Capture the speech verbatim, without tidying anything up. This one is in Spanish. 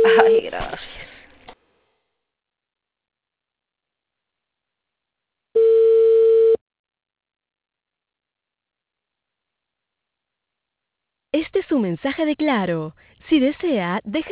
Ay, gracias. Este es su mensaje de Claro. Si desea, deje